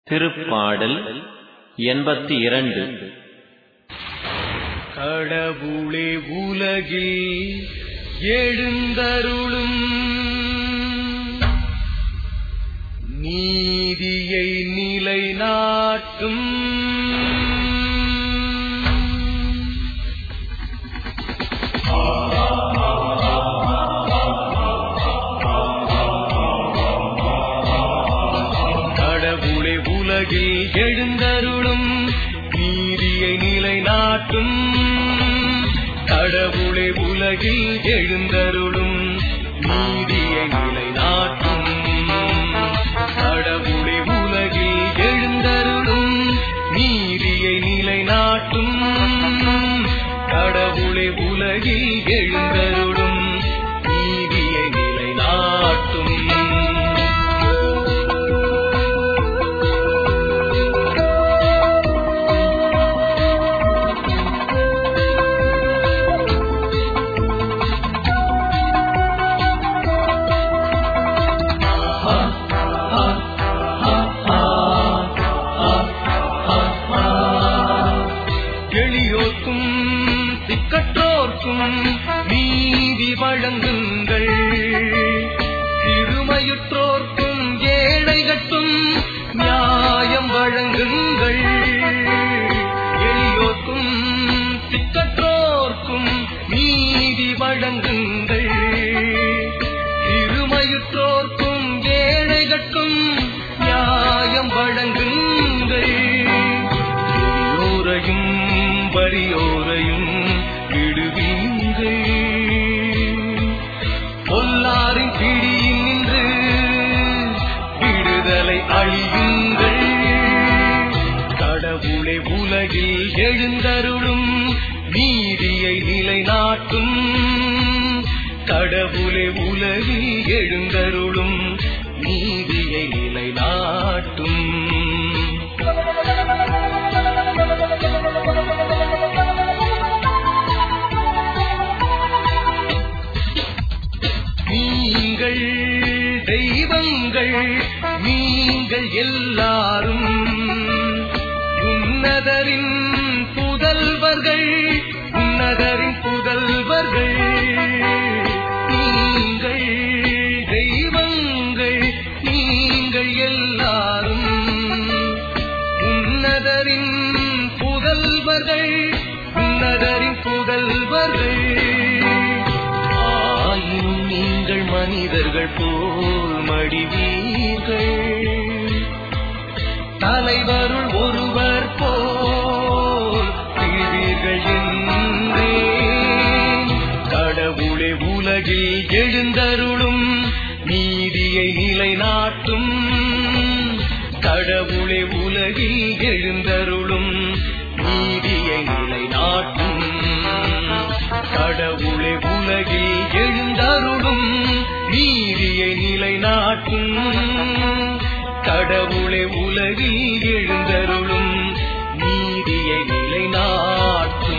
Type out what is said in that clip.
திருப்பாடல் 82. கடவுளே உலகில் எழுந்தருளும், நீதியை நிலைநாட்டும். கடவுளே உலகில் எழுந்தருளும், நீதியை நிலைநாட்டும். கடவுளே உலகில் எழுந்தருளும், நீதியை நிலைநாட்டும். கடவுளே உலகில் எழுந்தருளும், நீதியை நிலைநாட்டும். கடவுளே உலகில் எழுந்தருளும், நீதியை நிலைநாட்டும். எளியோர்க்கும் திக்கற்றோர்க்கும் நீதி வழங்குங்கள், சிறுமையுற்றோர்க்கும் ஏழைகட்கும் நியாயம் வழங்குங்கள். எளியோர்க்கும் திக்கற்றோர்க்கும் நீதி வழங்குங்கள், சிறுமையுற்றோர்க்கும் ஏழைகட்கும் நியாயம் வழங்குங்கள். எளியோரையும் வறியோரையும் விடுவீங்கள், பொல்லாரின் பிடியில் நின்று விடுதலை அளியுங்கள். கடவுளே உலகில் எழுந்தருளும், நீதியை நிலைநாட்டும். கடவுளே உலகில் எழுந்தருளும், நீதியை நிலைநாட்டும். நீங்கள் தெய்வங்கள், நீங்கள் எல்லாரும் உன்னதரின் புதல்வர்கள், உன்னதரின் புதல்வர்கள். நீங்கள் தெய்வங்கள், நீங்கள் எல்லாரும் உன்னதரின் புதல்வர்கள், உன்னதரின் புதல்வர்கள். நீங்கள் மனிதர்கள் போல் மடிவீர்கள், தலைவருள் ஒருவர் போல் திரிவீர்கள் என்றேன். கடவுளே உலகில் எழுந்தருளும், நீதியை நிலைநாட்டும். கடவுளே உலகில் எழுந்தருளும், நீதியை நிலைநாட்டும். கடவுளே உலகில் எழுந்தருளும், நீதியை நிலைநாட்டும். கடவுளே உலகில் எழுந்தருளும், நீதியை நிலைநாட்டும்.